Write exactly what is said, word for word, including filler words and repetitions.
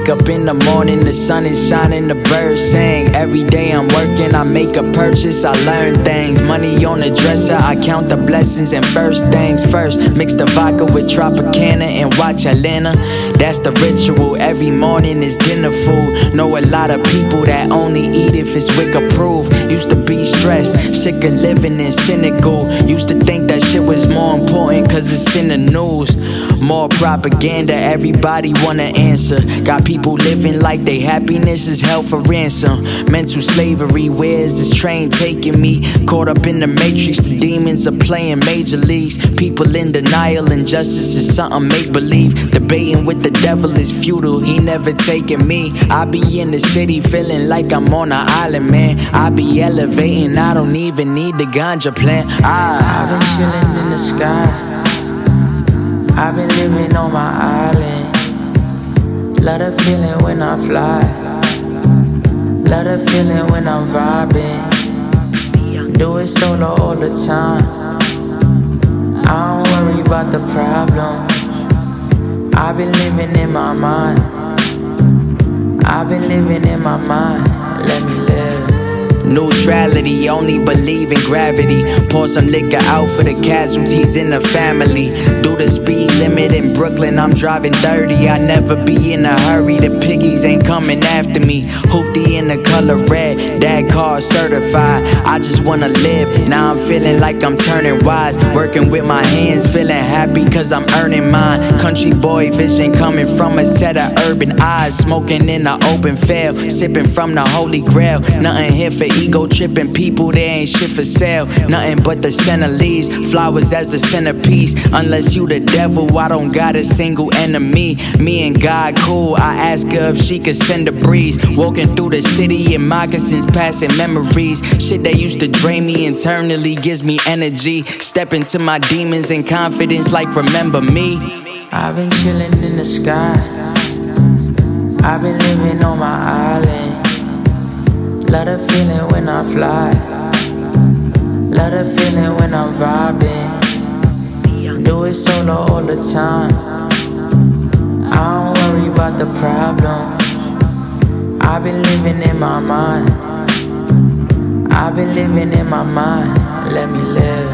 wake up in the morning, the sun is shining, the birds sing. Every day I'm working, I make a purchase, I learn things. Money on the dresser, I count the blessings. And first things first, mix the vodka with Tropicana and watch Atlanta. That's the ritual, every morning is dinner food. Know a lot of people that only eat if it's Wick approved. Used to be stressed, sick of living and cynical. Used to think that shit was more important cause it's in the news. More propaganda, everybody wanna answer. Got people living like they happiness is held for ransom. Mental slavery, where's this train taking me? Caught up in the matrix, the demons are playing major leagues. People in denial, injustice is something make-believe. Debating with the devil is futile, he never taking me. I be in the city feeling like I'm on an island, man. I be elevating, I don't even need the ganja plant. I, I've been chilling in the sky, I've been living on my island. Love the feeling when I fly, love the feeling when I'm vibing. Do it solo all the time, I don't worry about the problems. I've been living in my mind, I've been living in my mind. Let me live. Neutrality, only believe in gravity. Pour some liquor out for the casualties in the family. Do the speed limit in Brooklyn, I'm driving thirty. I never be in a hurry, the piggies ain't coming after me. Hoopty in the color red, that car certified. I just wanna live, now I'm feeling like I'm turning wise. Working with my hands, feeling happy cause I'm earning mine. Country boy vision coming from a set of urban eyes. Smoking in the open field, sipping from the holy grail. Nothing here for ego tripping people, they ain't shit for sale. Nothing but the center leaves, flowers as the centerpiece. Unless you the devil, I don't got a single enemy. Me and God cool, I ask her if she could send a breeze. Walking through the city in moccasins, passing memories. Shit that used to drain me internally gives me energy. Step into my demons and confidence like remember me. I've been chilling in the sky, I've been living on my island. Love the feeling when I fly, love the feeling when I'm vibing. Do it solo all the time, I don't worry about the problems. I've been living in my mind, I've been living in my mind. Let me live.